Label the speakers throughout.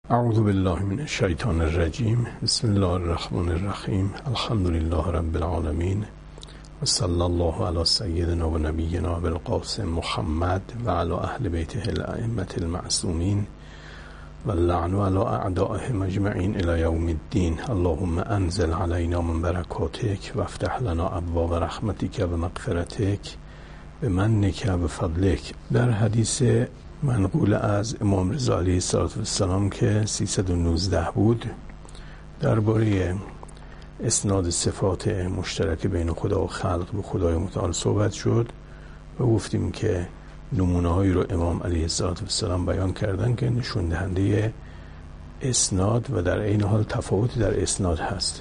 Speaker 1: اعوذ بالله من الشیطان الرجیم. بسم الله الرحمن الرحیم. الحمد لله رب العالمین و صلی الله علی سیدنا و نبینا بالقاسم محمد و علی اهل بیته الائمة المعصومین و اللعن علی اعدائهم اجمعین الی یوم الدین. اللهم انزل علینا من برکاتک و افتح لنا ابواب رحمتک و مغفرتک بمنک و فضلک. در حدیث منقول از امام رضا علیه السلام که 319 بود درباره اسناد صفات مشترک بین خدا و خلق به خدای متعال صحبت شد و گفتیم که نمونه هایی رو امام علیه السلام بیان کردن که نشون دهنده اسناد و در عین حال تفاوتی در اسناد هست.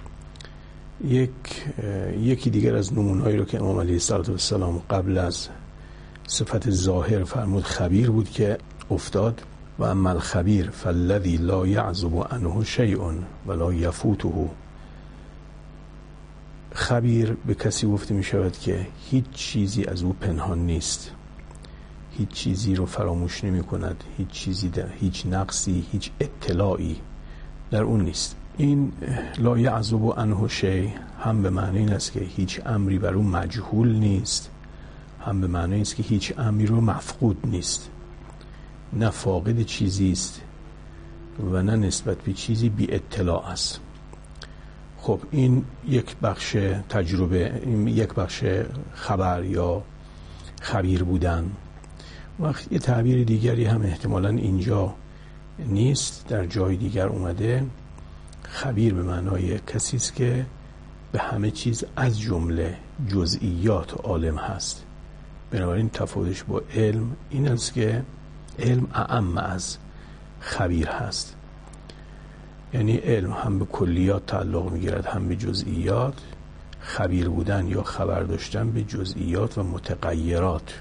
Speaker 1: یکی دیگر از نمونه هایی رو که امام علیه السلام قبل از صفت ظاهر فرمود خبیر بود که افتاد و اما الخبیر فالذی لا یعزب عنه شیء ولا یفوته. خبیر به کسی گفته می شود که هیچ چیزی از او پنهان نیست، هیچ چیزی رو فراموش نمی کند، هیچ نقصی، هیچ اطلاعی در اون نیست. این لا یعزب عنه شیء هم به معنی این است که هیچ امری بر اون مجهول نیست، هم به معنی است که هیچ امری رو مفقود نیست، نه فاقد چیزی است و نه نسبت به چیزی بی اطلاع است. خب این یک بخش تجربه، این یک بخش خبر یا خبیر بودن. وقت یه تعبیر دیگری هم احتمالاً اینجا نیست، در جای دیگر اومده. خبیر به معنای کسی است که به همه چیز از جمله جزئیات عالم هست. بنابراین تفاوتش با علم این است که علم اعم از خبیر هست، یعنی علم هم به کلیات تعلق میگیرد هم به جزئیات. خبیر بودن یا خبر داشتن به جزئیات و متغیرات.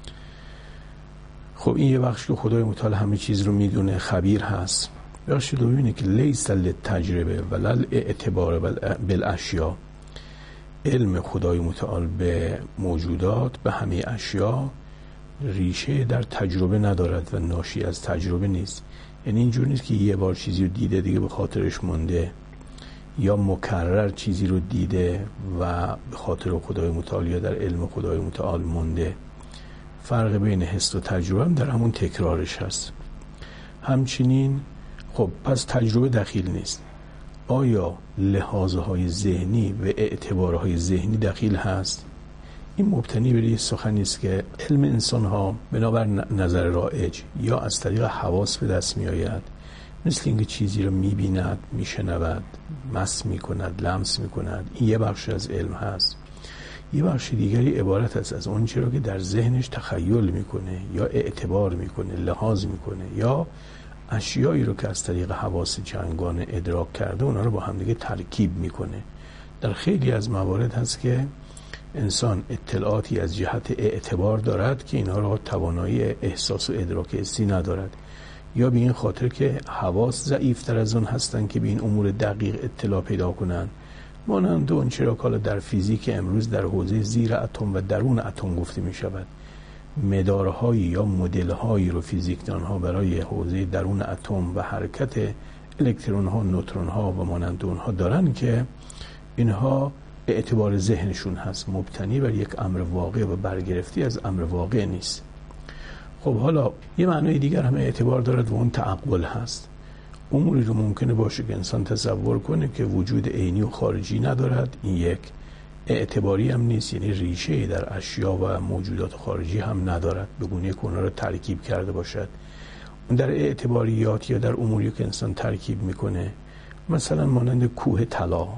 Speaker 1: خب این یه بخش که خدای متعال همه چیز رو میدونه، خبیر هست. بخش دومی که لیس للتجربه ولا الاعتبار بالاشیاء. علم خدای متعال به موجودات، به همه اشیا ریشه در تجربه ندارد و ناشی از تجربه نیست. یعنی اینجور نیست که یه بار چیزی رو دیده دیگه به خاطرش مونده، یا مکرر چیزی رو دیده و به خاطر خدای متعال یا در علم خدای متعال مونده. فرق بین حس و تجربه هم در همون تکرارش هست. همچنین خب پس تجربه دخیل نیست. آیا لحاظهای ذهنی و اعتبارهای ذهنی دخیل هست؟ این مبتنی بر یه سخنی است که علم انسان ها بنابر نظر رایج یا از طریق حواس به دست می آید، مثل اینکه چیزی رو می بیند، می شنود، مس می کند، لمس می کند. این یه بخش از علم هست. یه بخش دیگری عبارت است از اون چیزی که در ذهنش تخیل می کنه یا اعتبار می کنه، لحاظ می کنه، یا اشیایی رو که از طریق حواس جنگانه ادراک کرده اونا رو با هم دیگه ترکیب میکنه. در خیلی از موارد هست که انسان اطلاعاتی از جهت اعتبار دارد که اینا رو توانایی احساس و ادراک حسی ندارد، یا به این خاطر که حواس ضعیفتر از اون هستن که به این امور دقیق اطلاع پیدا کنن. مانند اون چرا که در فیزیک امروز در حوزه زیر اتم و درون اتم گفته می شود. مدارهایی یا مدل‌هایی رو فیزیکدان‌ها برای حوزه درون اتم و حرکت الکترون‌ها، نوترون‌ها و مانند اونها دارن که اینها اعتبار ذهنشون هست، مبتنی بر یک امر واقع و برگرفتی از امر واقع نیست. خب حالا یه معنای دیگر هم اعتبار دارد و اون تعقل هست. اموری رو ممکنه باشه که انسان تصور کنه که وجود عینی و خارجی ندارد، این یک. اعتباری هم نیست، یعنی ریشه در اشیا و موجودات خارجی هم ندارد، به گونه که اونا رو ترکیب کرده باشد. در اعتباریات یا در اموری که انسان ترکیب میکنه، مثلا مانند کوه طلا،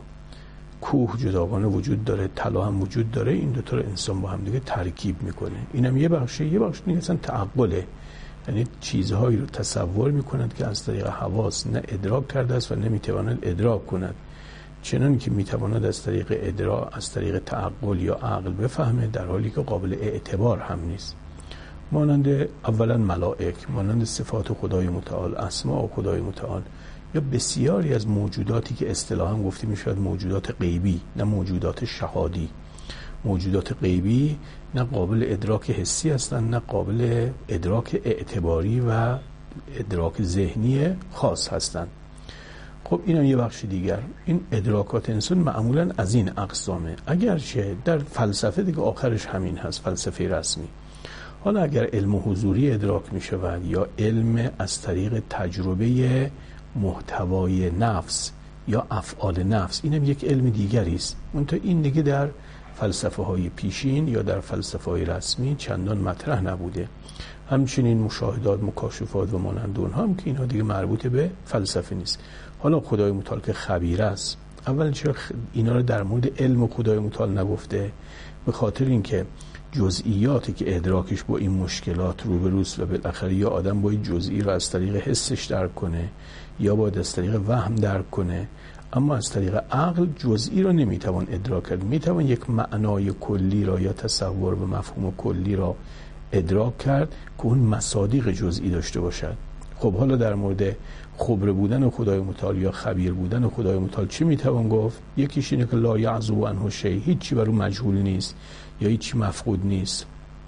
Speaker 1: کوه جداگانه وجود داره، طلا هم وجود داره، این دوتا رو انسان با هم دیگه ترکیب میکنه. اینم یه بخشه. یه بخش دیگه اصلا تعقله، یعنی چیزهایی رو تصور میکند که از طریق حواس نه ادراک کرده است و نمیتواند ادراک کند، چنان که میتواند از طریق ادراک، از طریق تعقل یا عقل بفهمه، در حالی که قابل اعتبار هم نیست. مانند اولا ملائک، مانند صفات خدای متعال، اسماء خدای متعال، یا بسیاری از موجوداتی که اصطلاحاً گفته میشود موجودات غیبی، نه موجودات شهادی. موجودات غیبی نه قابل ادراک حسی هستند، نه قابل ادراک اعتباری و ادراک ذهنی خاص هستند. خب اینم یه بخش دیگر. این ادراکات انسان معمولا از این اقسامه، اگرچه در فلسفه دیگه آخرش همین هست، فلسفه رسمی. حالا اگر علم حضوری ادراک می شود یا علم از طریق تجربه محتوای نفس یا افعال نفس، اینم یک علم دیگری است. منتها این دیگه در فلسفه های پیشین یا در فلسفه های رسمی چندان مطرح نبوده. همچنین مشاهدات، مکاشفات و مانند اونها هم که اینها دیگه مربوط به فلسفه نیست. حالا خدای متعال که خبیر است، اول چرا اینا رو در مورد علم خدای متعال نگفته؟ به خاطر اینکه جزئیاتی که ادراکش با این مشکلات روبروست و بالاخره یا آدم باید جزئی رو از طریق حسش درک کنه یا باید از طریق وهم درک کنه، اما از طریق عقل جزئی رو نمیتوان ادراک کرد. میتوان یک معنای کلی را یا تصور به مفهوم کلی را ادراک کرد که اون مصادیق جزئی داشته باشد. خب حالا در مورد خبر بودن خدای متعال یا خبیر بودن خدای متعال چی میتوان گفت؟ یکیش اینه که لا یعزب عنه شیء، هیچی بر اون مجهول نیست یا هیچی مفقود نیست.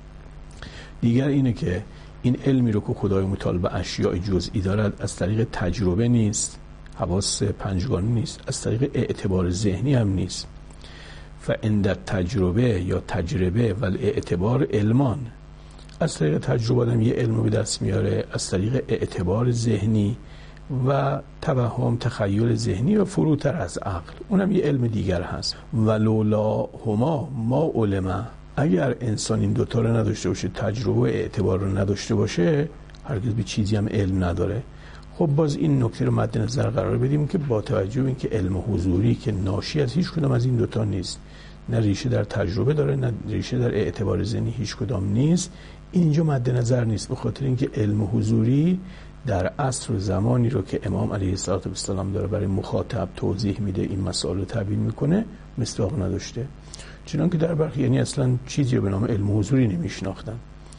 Speaker 1: دیگر اینه که این علمی رو که خدای متعال به اشیاء جزئی دارد از طریق تجربه نیست، حواس پنجگانه نیست، از طریق اعتبار ذهنی هم نیست. فعند تجربه یا تجربه و اعتبار علمان، از طریق تجربه آدم یه علم به دست میاره، از طریق اعتبار ذهنی و توهم، تخیل ذهنی و فروتر از عقل، اونم یه علم دیگر هست. ولولا هما ما علما، اگر انسان این دوتا رو نداشته باشه، تجربه و اعتبار رو نداشته باشه، هرگز به چیزی هم علم نداره. خب باز این نکته رو مد نظر قرار بدیم که با توجه به اینکه علم حضوری که ناشی از هیچ کدام از این دوتا نیست، نه ریشه در تجربه داره نه ریشه در اعتبار ذهنی، هیچ کدام نیست، اینجا مد نظر نیست. به خاطر اینکه علم حضوری در عصر و زمانی رو که امام علیه السلام داره برای مخاطب توضیح میده، این مسائل رو تبیین میکنه، مصداق نداشته. چنانکه در برخی یعنی اصلا چیزی به نام علم حضوری نمیشناختن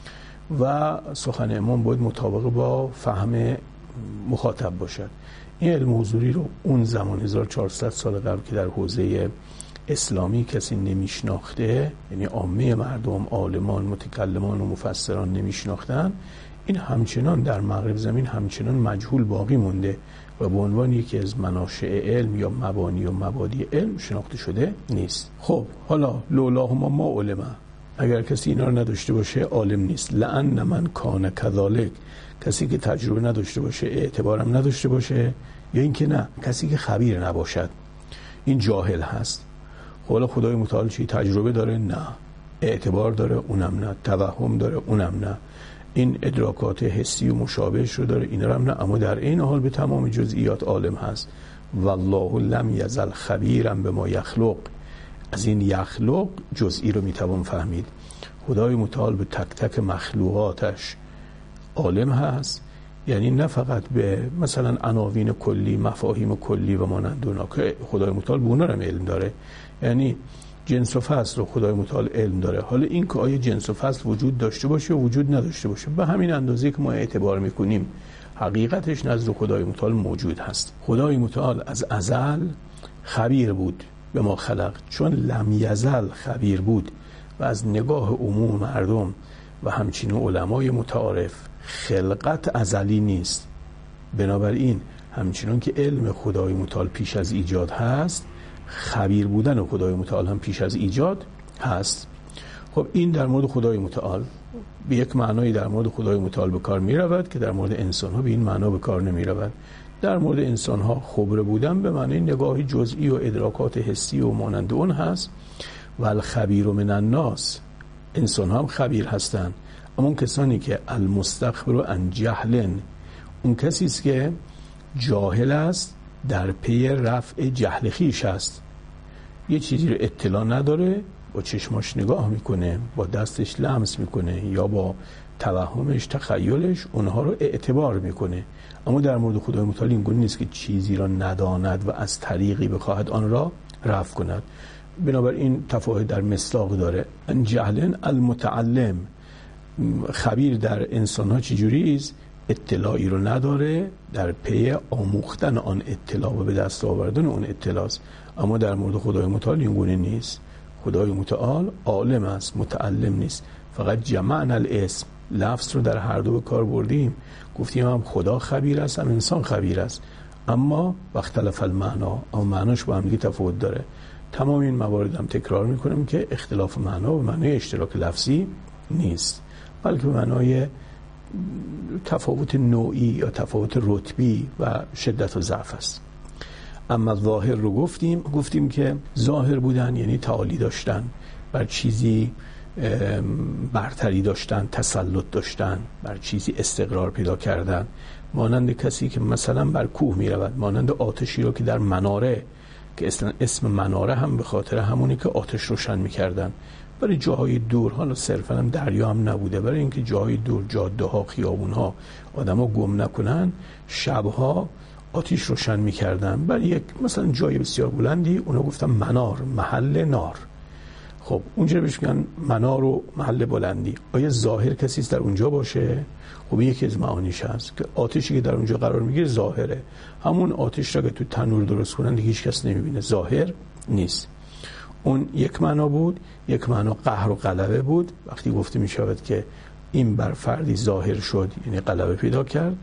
Speaker 1: و سخن امام باید مطابق با فهم مخاطب باشد. این علم حضوری رو اون زمان 1400 سال قبل که در حوزه اسلامی کسی نمیشناخته، یعنی عامه مردم، عالمان، متکلمان و مفسران نمیشناختن، این همچنان در مغرب زمین همچنان مجهول باقی مونده و به عنوان یکی از مناشئ علم یا مبانی و مبادی علم شناخته شده نیست. خب حالا لولاهما ما علما، اگر کسی اینا رو نداشته باشه عالم نیست. لأن من کان کذالک، کسی که تجربه نداشته باشه، اعتبارم نداشته باشه، یا اینکه نه کسی که خبیر نباشد، این جاهل هست. حالا خدای متعال چی؟ تجربه داره؟ نه. اعتبار داره؟ اونم نه. توهم داره؟ اونم نه. این ادراکات حسی و مشابهش رو داره؟ اینا هم نه. اما در این حال به تمام جزئیات عالم هست. والله لم یزل خبیرا بما یخلق، از این یخلق جزئی رو میتوان فهمید. خدای متعال به تک تک مخلوقاتش عالم هست، یعنی نه فقط به مثلا عناوین کلی، مفاهیم کلی و مانند اونا که خدای متعال به اونا هم علم داره، یعنی جنس و فصل رو خدای متعال علم داره. حالا این که آیا جنس و فصل وجود داشته باشه و وجود نداشته باشه، به همین اندازه که ما اعتبار میکنیم حقیقتش نزد خدای متعال موجود هست. خدای متعال از ازل خبیر بود به ما خلق، چون لم یزل خبیر بود و از نگاه عموم مردم و همچنین علمای متعارف خلقت ازلی نیست. بنابراین همچنان که علم خدای متعال پیش از ایجاد هست، خبیر بودن خدای متعال هم پیش از ایجاد هست. خب این در مورد خدای متعال به یک معنایی در مورد خدای متعال به کار می رود که در مورد انسان ها به این معنا به کار نمی رود. در مورد انسان ها خبر بودن به معنی نگاهی جزئی و ادراکات حسی و مانند اون هست. و الخبیر من الناس، انسان ها هم خبیر هستند، اما اون کسانی که المستخبر عن جهل، اون کسی است که جاهل است در پی رفع جهل خویش است. یه چیزی رو اطلاع نداره، با چشماش نگاه میکنه، با دستش لمس میکنه یا با توهمش، تخیلش اونها رو اعتبار میکنه. اما در مورد خدای متعال این گونه نیست که چیزی را نداند و از طریقی بخواهد آن را رفع کند. بنابراین تفاوت در مصداق داره. ان جهل المتعلم، خبیر در انسان ها چجوری است؟ اطلاعی رو نداره، در پی آموختن آن اطلاع و به دست آوردن اون اطلاع است. اما در مورد خدای متعال این گونه نیست. خدای متعال عالم است، متعلم نیست. فقط جمعنا الاسم لفظ رو در هر دو به کار بردیم، گفتیم هم خدا خبیر است هم انسان خبیر است، اما واختلف المعنا، اما معناش با هم دیگه تفاوت داره. تمام این موارد هم تکرار میکنم که اختلاف معنا به معنای اشتراک لفظی نیست، بلکه به معنای تفاوت نوعی یا تفاوت رتبی و شدت و ضعف است. اما ظاهر رو گفتیم که ظاهر بودن یعنی تعالی داشتن، بر چیزی برتری داشتن، تسلط داشتن، بر چیزی استقرار پیدا کردن، مانند کسی که مثلا بر کوه می رود، مانند آتشی رو که در مناره، که اسم مناره هم به خاطر همونی که آتش روشن می کردن، برای جاهای دور، حالا صرفا هم دریا هم نبوده، برای اینکه جاهای دور، جاده ها، خیابون ها آدما گم نکنن، شبها آتش روشن می کردن برای یک مثلا جای بسیار بلندی، اونا گفتن منار، محل نار. خب اونجا بهش میگن منار و محل بلندی. آیا ظاهر کسی است در اونجا باشه؟ خب یکی از معانیش هست که آتشی که در اونجا قرار میگیره ظاهره. همون آتش را که تو تنور درست کنن دیگه هیچ کس نمیبینه، ظاهر نیست. اون یک معنا بود. یک معنا قهر و غلبه بود، وقتی گفته میشود که این بر فردی ظاهر شد یعنی غلبه پیدا کرد.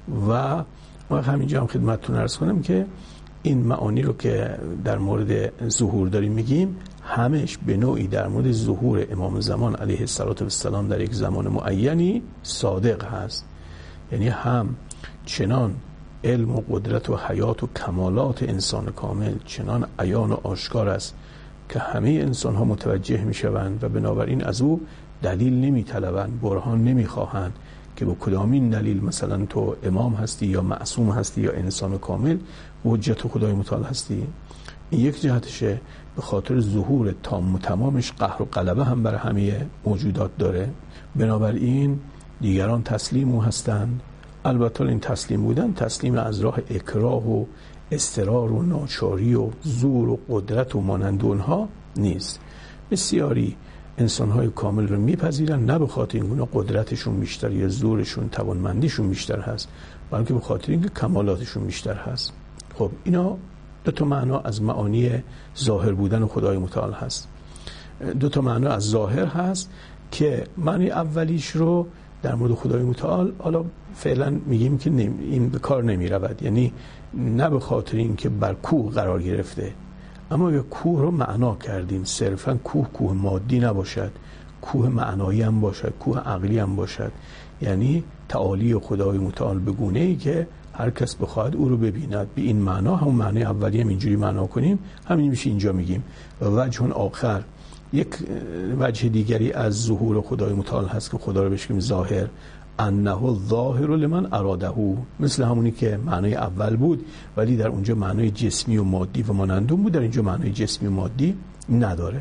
Speaker 1: و ما همینجا هم خدمتتون عرض کنم که این معانی رو که در مورد ظهور داریم میگیم، همش به نوعی در مورد ظهور امام زمان علیه السلام در یک زمان معینی صادق هست. یعنی هم چنان علم و قدرت و حیات و کمالات انسان کامل چنان عیان و آشکار است که همه انسان ها متوجه می شوند و بنابراین از او دلیل نمی طلبند، برهان نمی خواهند که با کدامین دلیل مثلا تو امام هستی یا معصوم هستی یا انسان کامل و حجت خدای متعال هستی. این یک جهتشه، به خاطر ظهور تام و تمامش قهر و غلبه هم بر همه موجودات داره. بنابراین دیگران تسلیم او هستند. البته این تسلیم بودن تسلیم از راه اکراه و اضطرار و ناچاری و زور و قدرت و مانند اونها نیست. بسیاری انسان‌های کامل رو میپذیرن، نه به خاطر اینکه قدرتشون بیشتر یا زورشون توانمندیشون بیشتر هست، بلکه به خاطر اینکه کمالاتشون بیشتر هست. خب اینا دو تا معنا از معانی ظاهر بودن خدای متعال هست. دو تا معنا از ظاهر هست که معنی اولیش رو در مورد خدای متعال حالا فعلا میگیم که این به کار نمی رود، یعنی نه به خاطر اینکه بر کوه قرار گرفته، اما به کوه رو معنا کردیم. صرفا کوه مادی نباشد، کوه معنایی هم باشد، کوه عقلی هم باشد. یعنی تعالی خدای متعال به گونه‌ای که هر کس بخواهد او رو ببیند. به این معنا، همون معنی اولی هم اینجوری معنا کنیم، همین میشه اینجا میگیم. و وجه آخر، یک وجه دیگری از ظهور خدای متعال هست که خدا رو بهش میگیم ظاهر، انه الظاهر لمن اراده، مثل همونی که معنای اول بود ولی در اونجا معنای جسمی و مادی و مانندون بود، در اینجا معنای جسمی و مادی نداره.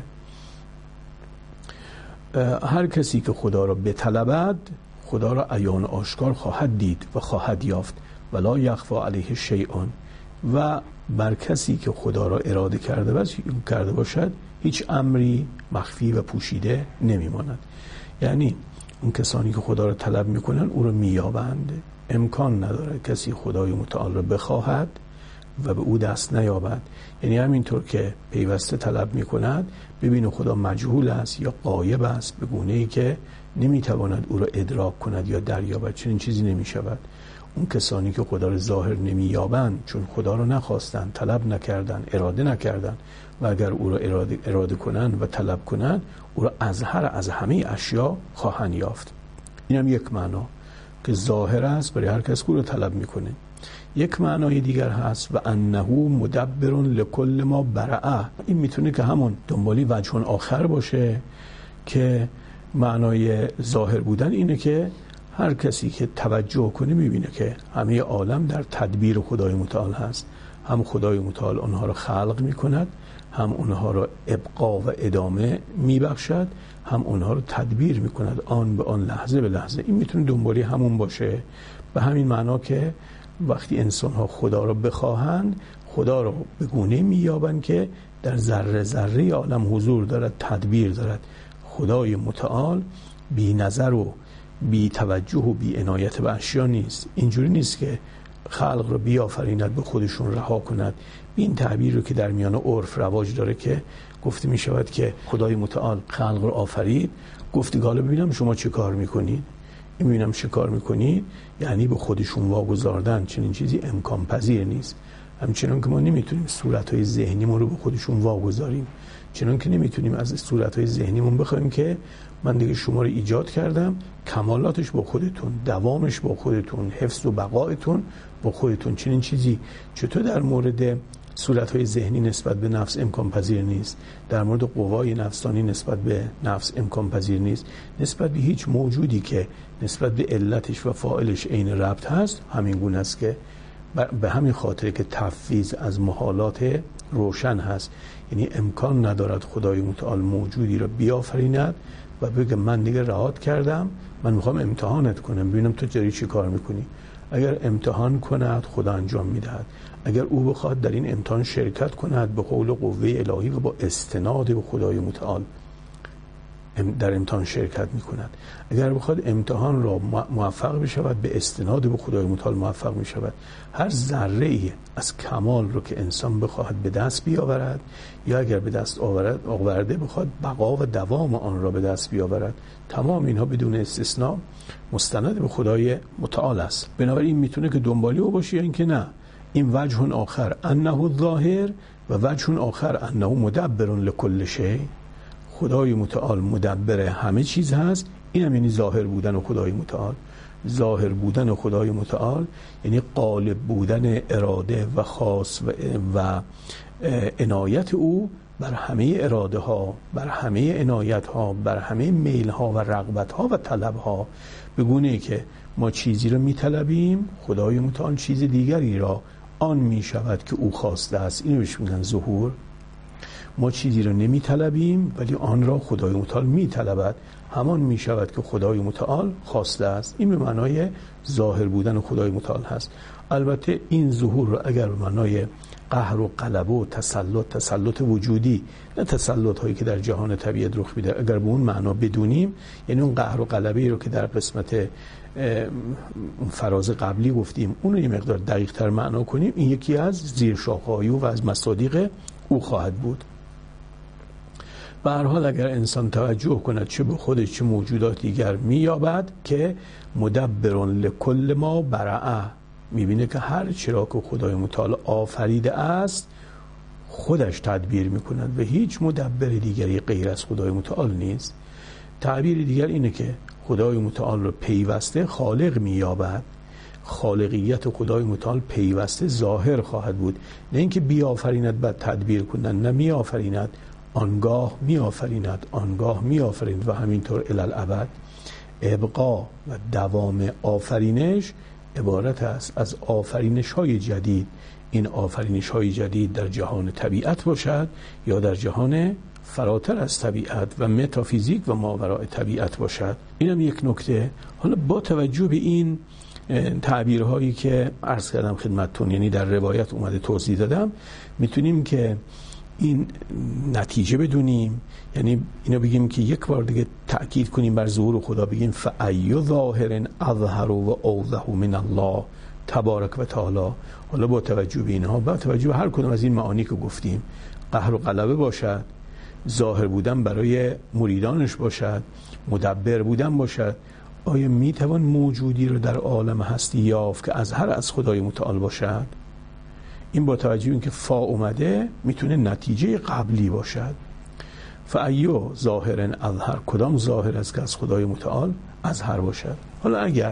Speaker 1: هر کسی که خدا را بطلبد خدا را عیان آشکار خواهد دید و خواهد یافت، ولا یخفی علیه شیء، و بر کسی که خدا را اراده کرده باشد هیچ امری مخفی و پوشیده نمیماند. یعنی اون کسانی که خدا را طلب میکنن او را مییابند. امکان نداره کسی خدای متعال را بخواهد و به او دست نیابد. یعنی همینطور که پیوسته طلب میکند ببینه خدا مجهول است یا غایب است به گونه‌ای که نمیتواند او را ادراک کند یا دریابد، چنین چیزی نمیشود. اون کسانی که خدا را ظاهر نمییابند چون خدا را نخواستند، طلب نکردند، اراده نکردند، و اگر او را اراده کنند و طلب کنند او را اظهر از همه اشیا خواهند یافت. این هم یک معنا که ظاهر است برای هر کس که او را طلب میکنه. یک معنای دیگر هست و انه مدبر لکل ما برعه. این میتونه که همون دنبالی وجه آخر باشه که معنای ظاهر بودن اینه که هر کسی که توجه کنه میبینه که همه عالم در تدبیر خدای متعال هست. هم خدای متعال آنها را خلق میکند، هم اونها را ابقا و ادامه میبخشد، هم اونها را تدبیر میکند آن به آن، لحظه به لحظه. این میتونه دنبالی همون باشه. به همین معنا که وقتی انسان ها خدا را بخواهند خدا را به گونه مییابند که در ذره ذره عالم حضور دارد، تدبیر دارد. خدای متعال بی نظر و بی توجه و بی عنایت به اشیا نیست. اینجوری نیست که خلق رو بیافریند به خودشون رها کند. این تعبیر رو که در میان عرف رواج داره که گفته می شود که خدای متعال خلق رو آفرید، گفت حالا ببینم شما چه کار میکنید. میبینم شکار میکنید، یعنی به خودشون واگذاردن چنین چیزی امکان پذیر نیست. همچنان که ما نمیتونیم صورتهای ذهنیمون رو به خودشون واگذاریم، چنان که نمیتونیم از صورتهای ذهنیمون بخوایم که من دیگه شما رو ایجاد کردم، کمالاتش با خودتون، دوامش با خودتون، حفظ و بقایتون با خودتون. چنین چیزی چطور در مورد صورتهای ذهنی نسبت به نفس امکان پذیر نیست؟ در مورد قوای نفسانی نسبت به نفس امکان پذیر نیست؟ نسبت به هیچ موجودی که نسبت به علتش و فاعلش عین ربط هست همین گونه است که به همین خاطر که تفویض از محالات روشن هست، یعنی امکان ندارد خدای متعال موجودی را بیافریند و بگه من دیگه رهات کردم، من میخوام امتحانت کنم ببینم تو داری چی کار میکنی. اگر امتحان کند خدا انجام میدهد، اگر او بخواد در این امتحان شرکت کند به قول قوه الهی و با استناد به خدای متعال در امتحان شرکت میکند. اگر بخواد امتحان را موفق بشود به استناد به خدای متعال موفق میشود. هر ذره ای از کمال رو که انسان بخواهد به دست بیاورد یا اگر به دست آورده بخواد بقا و دوام آن را به دست بیاورد، تمام اینها بدون استثناء مستند به خدای متعال است. بنابراین میتونه که دنبالی او باشه یا اینکه نه. این وجه آخر انه ظاهر و وجه آخر انه مدبر لكل شیء. خدای متعال مدبر همه چیز هست. این هم یعنی ظاهر بودن خدای متعال. ظاهر بودن خدای متعال یعنی غالب بودن اراده و خاص و عنایت او بر همه اراده ها، بر همه عنایت ها، بر همه میل ها و رغبت ها و طلب ها، به گونه که ما چیزی رو میطلبیم خدای متعال چیز دیگری را آن می شود که او خواسته است. اینو بهش میگن ظهور. ما چیزی رو نمی طلبیم ولی آن را خدای متعال می طلبد، همان می شود که خدای متعال خواسته است. این به معنای ظاهر بودن خدای متعال هست. البته این ظهور رو اگر به معنای قهر و غلبه و تسلط وجودی، نه تسلط هایی که در جهان طبیعت رخ میده، اگر به اون معنا بدونیم، یعنی اون قهر و غلبه رو که در قسمت فراز قبلی گفتیم اون رو یه مقدار دقیق تر معنا کنیم، این یکی از زیر شاخه‌های و از مصادیق او خواهد بود. به هر حال اگر انسان توجه کند چه به خودش چه موجودات دیگر مییابد که مدبر لکل ما برعه، میبینه که هر چرا که خدای متعال آفریده است خودش تدبیر میکند و هیچ مدبر دیگری غیر از خدای متعال نیست. تعبیر دیگر اینه که خدای متعال رو پیوسته خالق مییابد. خالقیت خدای متعال پیوسته ظاهر خواهد بود، نه اینکه بیافریند بعد تدبیر کنند، نه میآفریند آنگاه میآفریند آنگاه میآفریند و همینطور الالابد. ابقا و دوام آفرینش عبارت است از آفرینش های جدید. این آفرینش های جدید در جهان طبیعت باشد یا در جهان فراتر از طبیعت و متافیزیک و ماوراء طبیعت باشد. اینم یک نکته. حالا با توجه به این تعبیرهایی که عرض کردم خدمتتون، یعنی در روایت اومده توضیح دادم، میتونیم که این نتیجه بدونیم، یعنی اینو بگیم که یک بار دیگه تأکید کنیم بر ظهور خدا، بگیم فأی ظاهر اظهر و اوضح من الله تبارک و تعالی. حالا با توجه به اینها، با توجه به هر کدوم از این معانی که گفتیم، قهر و غلبه باشد، ظاهر بودن برای مریدانش باشد، مدبر بودن باشد، آیا میتوان موجودی رو در عالم هستی یافت که اظهر از خدای متعال باشد؟ این با توجه به اینکه فا اومده میتونه نتیجه قبلی باشد. فایو ظاهر اظهر، کدام ظاهر است که از خدای متعال اظهر باشد. حالا اگر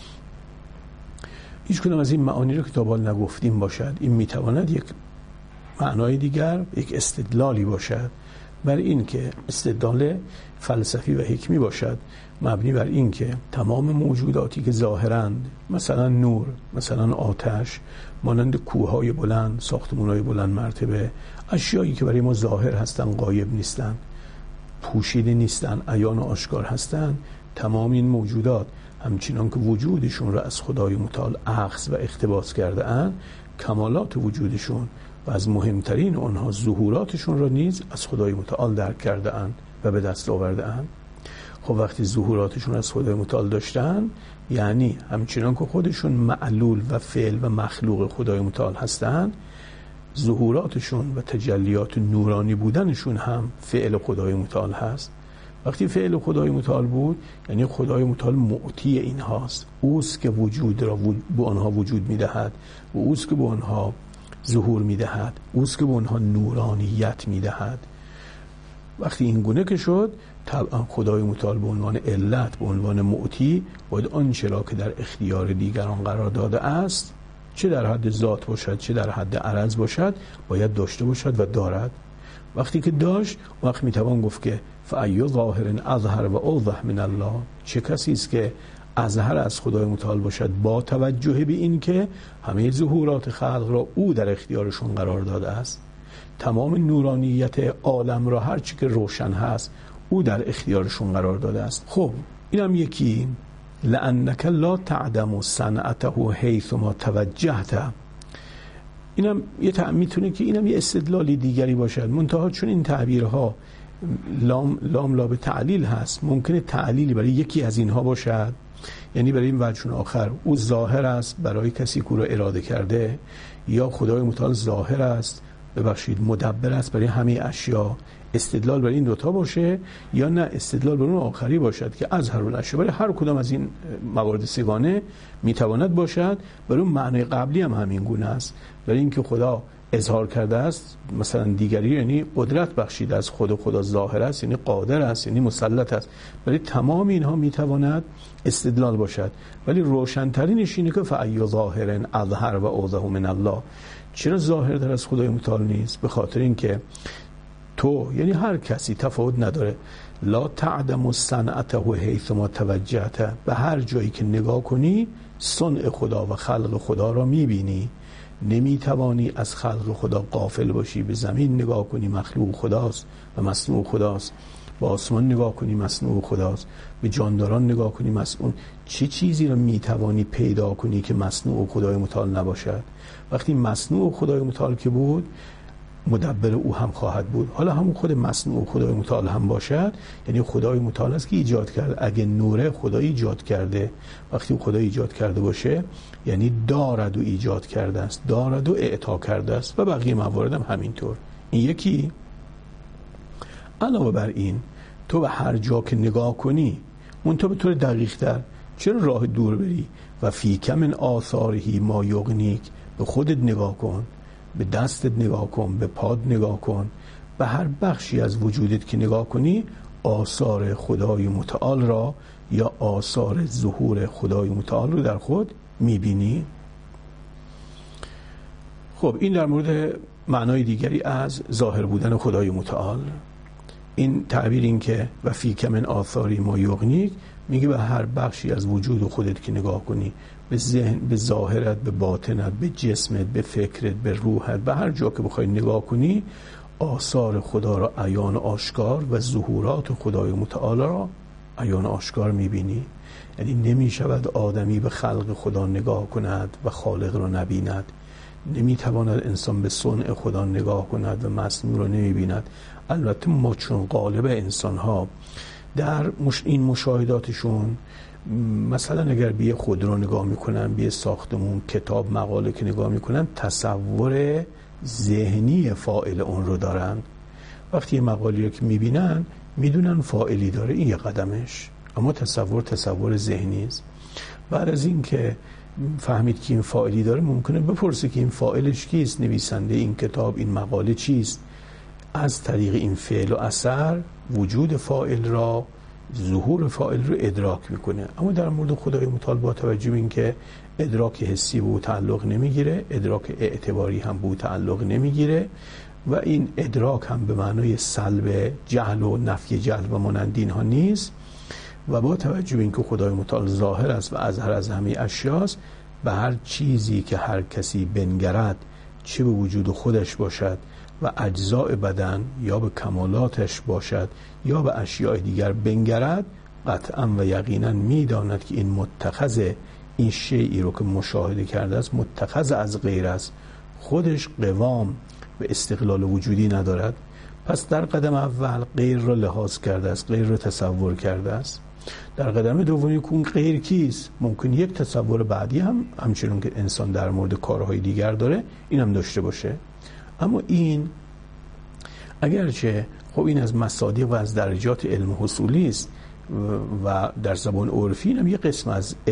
Speaker 1: هیچ کدام از این معانی رو که تا حالا نگفتیم باشد، این میتواند یک معنای دیگر، یک استدلالی باشد بر این که استدلال فلسفی و حکمی باشد، مبنی بر این که تمام موجوداتی که ظاهرند، مثلا نور، مثلا آتش، مانند کوههای بلند، ساختمانهای بلند مرتبه، اشیایی که برای ما ظاهر هستن، غایب نیستن، پوشیده نیستن، عیان و آشکار هستن، تمام این موجودات همچنان که وجودشون را از خدای متعال اخذ و اقتباس کرده اند، کمالات وجودشون و از مهمترین آنها ظهوراتشون را نیز از خدای متعال درک کرده اند و به دست آورده اند. خب وقتی ظهوراتشون از خدای متعال داشتن، یعنی همچنان که خودشون معلول و فعل و مخلوق خدای متعال هستند، ظهوراتشون و تجلیات نورانی بودنشون هم فعل خدای متعال هست. وقتی فعل خدای متعال بود یعنی خدای متعال معطی اینهاست، اوست که وجود را به آنها وجود میدهد و اوست که به آنها ظهور میدهد، اوست که به آنها نورانیت میدهد. وقتی این گونه که شد طبعا خدای متعال به عنوان علت، به عنوان معطی، باید آنچه را که در اختیار دیگران قرار داده است، چه در حد ذات باشد چه در حد عرض باشد، باید داشته باشد و دارد. وقتی که داشت وقت میتوان گفت که فأی ظاهر اظهر و اوضح من الله، چه کسی است که اظهر از خدای متعال باشد با توجه به این که همه ظهورات خلق را او در اختیارشون قرار داده است، تمام نورانیت عالم را هر چی که روشن هست او در اختیارشون قرار داده است. خب اینم یکی، لأنک لا تعدم صنعته حیث ما توجهت. اینم میتونه که اینم یه استدلالی دیگری باشد، منتها چون این تعبیرها لام به تعلیل هست، ممکنه تعلیلی برای یکی از اینها باشد، یعنی برای این وجه آخر او ظاهر است برای کسی که او را اراده کرده، یا خدای متعال ظاهر است مدبر است برای همه اشیا. استدلال برای این دوتا باشه، یا نه استدلال برای اون آخری باشد که اظهر الاشیا برای هر کدام از این موارد سگانه میتواند باشد. برای اون معنی قبلی هم همین گونه است، برای اینکه خدا اظهار کرده است مثلا دیگری، یعنی قدرت بخشیده است، خدا ظاهر است یعنی قادر است یعنی مسلط است. برای تمام اینها میتواند استدلال باشد، ولی روشن‌ترینش اینه که فأی ظاهر اظهر و اوضح من الله. چرا ظاهر در از خدای متعال نیست؟ به خاطر اینکه تو یعنی هر کسی تفاوت نداره، لا تعدم صنعته حیث ما توجهت، به هر جایی که نگاه کنی صنع خدا و خلق خدا را میبینی، نمیتوانی از خلق خدا غافل باشی. به زمین نگاه کنی مخلوق خداست و مصنوع خداست، به آسمان نگاه کنی مصنوع خداست، به جانداران نگاه کنی مصنوع. چه چیزی را میتوانی پیدا کنی که مصنوع خدای متعال نباشد؟ وقتی مصنوع خدای متعال که بود، مدبر او هم خواهد بود. حالا همون خود مصنوع خدای متعال هم باشد، یعنی خدای متعال است که ایجاد کرد. اگه نوره خدای ایجاد کرده، وقتی خدای ایجاد کرده باشه یعنی دارد و ایجاد کرده است، دارد و اعطا کرده است، و بقیه موارد هم همینطور. این یکی. علاوه بر این تو به هر جا که نگاه کنی، منتها به طور دقیق تر، چرا راه دور بری؟ و فی کم آثارهی ما یغنیک، به خودت نگاه کن، به دستت نگاه کن، به پاد نگاه کن، به هر بخشی از وجودت که نگاه کنی آثار خدای متعال را یا آثار ظهور خدای متعال رو در خود میبینی. خب این در مورد معنای دیگری از ظاهر بودن خدای متعال. این تعبیر این که و فی کم آثاری ما یغنیک میگه به هر بخشی از وجود خودت که نگاه کنی، به ذهن، به ظاهرت، به باطنت، به جسمت، به فکرت، به روحت، به هر جا که بخوای نگاه کنی آثار خدا را عیان آشکار و ظهورات خدای متعال را عیان آشکار میبینی. یعنی نمیشود آدمی به خلق خدا نگاه کند و خالق را نبیند، نمیتواند انسان به صنع خدا نگاه کند و مصنوع را نمیبیند. البته ما چون غالب انسان ها در این مشاهداتشون، مثلا اگر به خودرو نگاه میکنن، به ساختمون، کتاب، مقاله که نگاه میکنن، تصور ذهنی فاعل اون رو دارن. وقتی یه مقاله رو که میبینن میدونن فاعلی داره، این یه قدمش، اما تصور ذهنی است. بعد از این که فهمید که این فاعلی داره، ممکنه بپرسه که این فاعلش کیست، نویسنده این کتاب، این مقاله چیست. از طریق این فعل و اثر وجود فاعل را، ظهور فاعل رو ادراک میکنه. اما در مورد خدای متعال با توجه به این که ادراک حسی به او تعلق نمیگیره، ادراک اعتباری هم به او تعلق نمیگیره، و این ادراک هم به معنای سلب جهل و نفی جهل و مانند اینها نیست، و با توجه به این که خدای متعال ظاهر است و اظهر از همه اشیاست، به هر چیزی که هر کسی بنگرد، چه به وجود خودش باشد و اجزاء بدن، یا به کمالاتش باشد یا به اشیاء دیگر بنگرد، قطعا و یقینا میداند که این متخذ، این شیئی رو که مشاهده کرده است متخذ از غیر است، خودش قوام و استقلال وجودی ندارد. پس در قدم اول غیر را لحاظ کرده است، غیر را تصور کرده است. در قدم دومی که اون غیر کیست، ممکن یک تصور بعدی هم همچنون که انسان در مورد کارهای دیگر داره این هم داشته باشه. اما این اگرچه خب این از مصادیق و از درجات علم حصولی است و در زبان عرفی هم یه قسم از